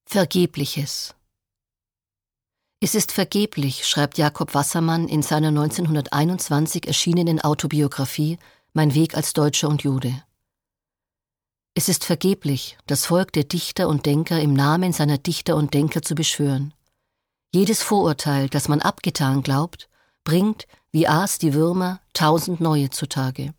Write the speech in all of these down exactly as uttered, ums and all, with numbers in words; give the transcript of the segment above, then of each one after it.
Vergebliches. Es ist vergeblich, schreibt Jakob Wassermann in seiner neunzehnhunderteinundzwanzig erschienenen Autobiografie Mein Weg als Deutscher und Jude. Es ist vergeblich, das Volk der Dichter und Denker im Namen seiner Dichter und Denker zu beschwören. Jedes Vorurteil, das man abgetan glaubt, bringt, wie Aas die Würmer, tausend neue zutage.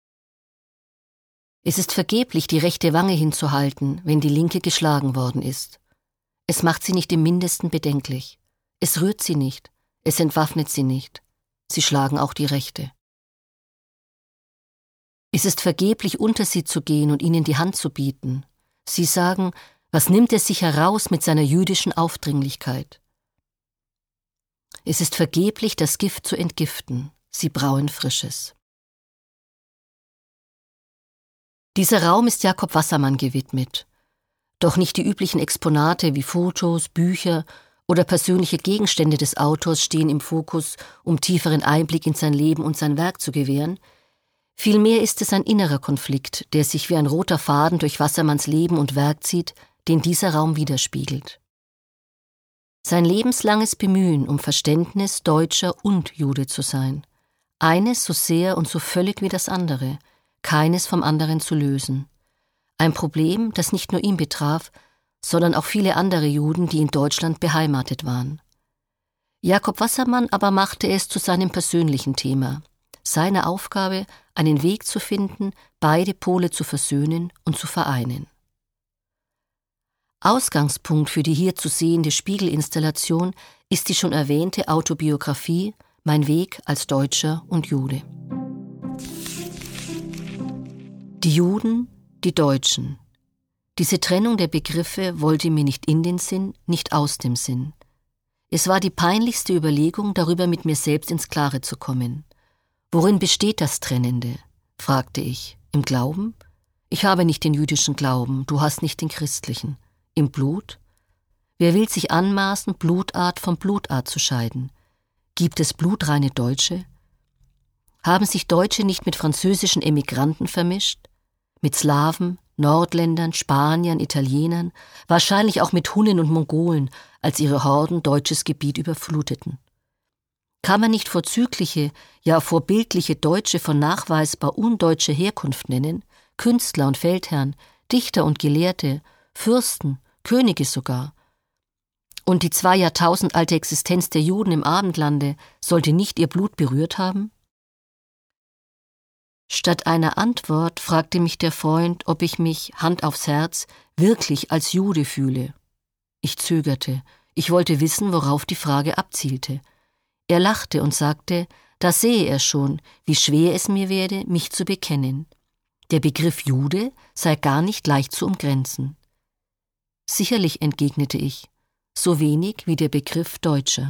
Es ist vergeblich, die rechte Wange hinzuhalten, wenn die linke geschlagen worden ist. Es macht sie nicht im Mindesten bedenklich. Es rührt sie nicht, es entwaffnet sie nicht. Sie schlagen auch die Rechte. Es ist vergeblich, unter sie zu gehen und ihnen die Hand zu bieten. Sie sagen, was nimmt er sich heraus mit seiner jüdischen Aufdringlichkeit? Es ist vergeblich, das Gift zu entgiften. Sie brauen Frisches. Dieser Raum ist Jakob Wassermann gewidmet. Doch nicht die üblichen Exponate wie Fotos, Bücher oder persönliche Gegenstände des Autors stehen im Fokus, um tieferen Einblick in sein Leben und sein Werk zu gewähren. Vielmehr ist es ein innerer Konflikt, der sich wie ein roter Faden durch Wassermanns Leben und Werk zieht, den dieser Raum widerspiegelt. Sein lebenslanges Bemühen um Verständnis, Deutscher und Jude zu sein. Eines so sehr und so völlig wie das andere, keines vom anderen zu lösen. Ein Problem, das nicht nur ihn betraf, sondern auch viele andere Juden, die in Deutschland beheimatet waren. Jakob Wassermann aber machte es zu seinem persönlichen Thema, seine Aufgabe, einen Weg zu finden, beide Pole zu versöhnen und zu vereinen. Ausgangspunkt für die hier zu sehende Spiegelinstallation ist die schon erwähnte Autobiografie Mein Weg als Deutscher und Jude. Die Juden, die Deutschen. Diese Trennung der Begriffe wollte mir nicht in den Sinn, nicht aus dem Sinn. Es war die peinlichste Überlegung, darüber mit mir selbst ins Klare zu kommen. Worin besteht das Trennende? Fragte ich. Im Glauben? Ich habe nicht den jüdischen Glauben, du hast nicht den christlichen. Im Blut? Wer will sich anmaßen, Blutart von Blutart zu scheiden? Gibt es blutreine Deutsche? Haben sich Deutsche nicht mit französischen Emigranten vermischt? Mit Slawen, Nordländern, Spaniern, Italienern, wahrscheinlich auch mit Hunnen und Mongolen, als ihre Horden deutsches Gebiet überfluteten. Kann man nicht vorzügliche, ja vorbildliche Deutsche von nachweisbar undeutscher Herkunft nennen, Künstler und Feldherren, Dichter und Gelehrte, Fürsten, Könige sogar? Und die zwei Jahrtausend alte Existenz der Juden im Abendlande sollte nicht ihr Blut berührt haben? Statt einer Antwort fragte mich der Freund, ob ich mich, Hand aufs Herz, wirklich als Jude fühle. Ich zögerte, ich wollte wissen, worauf die Frage abzielte. Er lachte und sagte, da sehe er schon, wie schwer es mir werde, mich zu bekennen. Der Begriff Jude sei gar nicht leicht zu umgrenzen. Sicherlich, entgegnete ich, so wenig wie der Begriff Deutscher.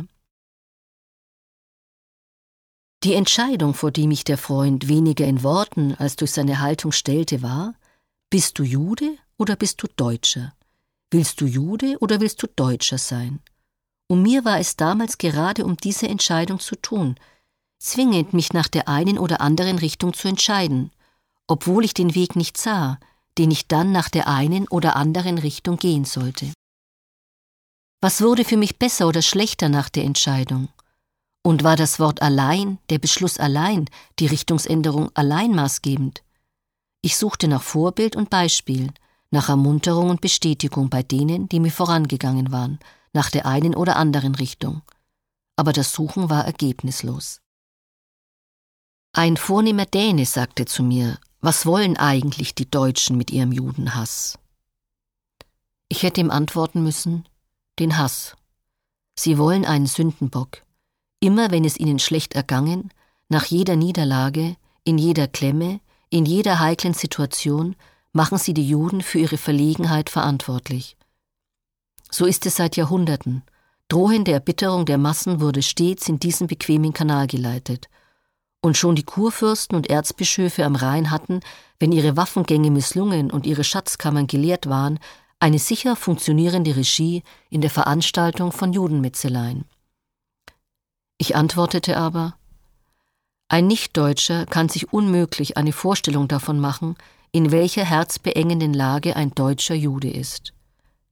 Die Entscheidung, vor die mich der Freund weniger in Worten als durch seine Haltung stellte, war: Bist du Jude oder bist du Deutscher? Willst du Jude oder willst du Deutscher sein? Und mir war es damals gerade um diese Entscheidung zu tun, zwingend mich nach der einen oder anderen Richtung zu entscheiden, obwohl ich den Weg nicht sah, den ich dann nach der einen oder anderen Richtung gehen sollte. Was wurde für mich besser oder schlechter nach der Entscheidung? Und war das Wort allein, der Beschluss allein, die Richtungsänderung allein maßgebend? Ich suchte nach Vorbild und Beispiel, nach Ermunterung und Bestätigung bei denen, die mir vorangegangen waren, nach der einen oder anderen Richtung. Aber das Suchen war ergebnislos. Ein vornehmer Däne sagte zu mir, was wollen eigentlich die Deutschen mit ihrem Judenhass? Ich hätte ihm antworten müssen, den Hass. Sie wollen einen Sündenbock. Immer wenn es ihnen schlecht ergangen, nach jeder Niederlage, in jeder Klemme, in jeder heiklen Situation, machen sie die Juden für ihre Verlegenheit verantwortlich. So ist es seit Jahrhunderten. Drohende Erbitterung der Massen wurde stets in diesen bequemen Kanal geleitet. Und schon die Kurfürsten und Erzbischöfe am Rhein hatten, wenn ihre Waffengänge misslungen und ihre Schatzkammern geleert waren, eine sicher funktionierende Regie in der Veranstaltung von Judenmetzeleien. Ich antwortete aber, ein Nichtdeutscher kann sich unmöglich eine Vorstellung davon machen, in welcher herzbeengenden Lage ein deutscher Jude ist.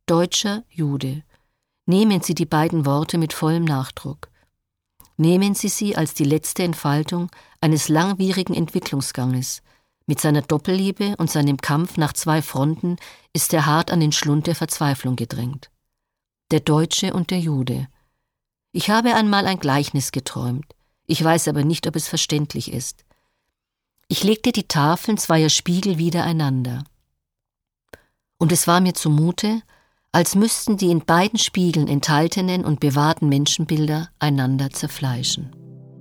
Deutscher, Jude. Nehmen Sie die beiden Worte mit vollem Nachdruck. Nehmen Sie sie als die letzte Entfaltung eines langwierigen Entwicklungsganges. Mit seiner Doppelliebe und seinem Kampf nach zwei Fronten ist er hart an den Schlund der Verzweiflung gedrängt. Der Deutsche und der Jude. Ich habe einmal ein Gleichnis geträumt. Ich weiß aber nicht, ob es verständlich ist. Ich legte die Tafeln zweier Spiegel wiedereinander. Und es war mir zumute, als müssten die in beiden Spiegeln enthaltenen und bewahrten Menschenbilder einander zerfleischen.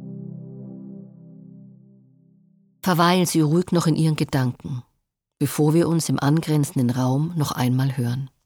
Verweilen Sie ruhig noch in Ihren Gedanken, bevor wir uns im angrenzenden Raum noch einmal hören.